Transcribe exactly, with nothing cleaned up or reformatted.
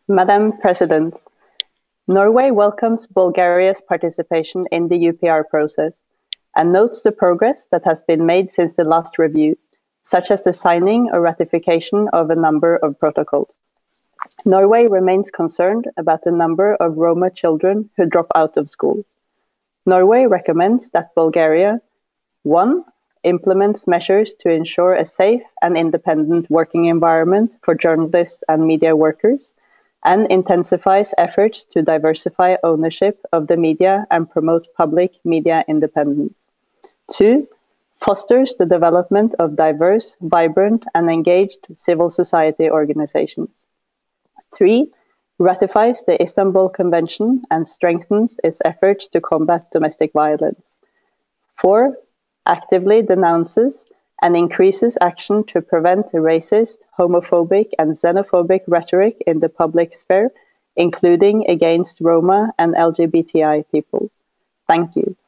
Madam President, Norway welcomes Bulgaria's participation in the U P R process and notes the progress that has been made since the last review, such as the signing or ratification of a number of protocols. Norway remains concerned about the number of Roma children who drop out of school. Norway recommends that Bulgaria: one. Implements measures to ensure a safe and independent working environment for journalists and media workers, and intensifies efforts to diversify ownership of the media and promote public media independence. Two. Fosters the development of diverse, vibrant, and engaged civil society organizations. Three. Ratifies the Istanbul Convention and strengthens its efforts to combat domestic violence. Four. Actively denounces and increases action to prevent racist, homophobic, and xenophobic rhetoric in the public sphere, including against Roma and L G B T I people. Thank you.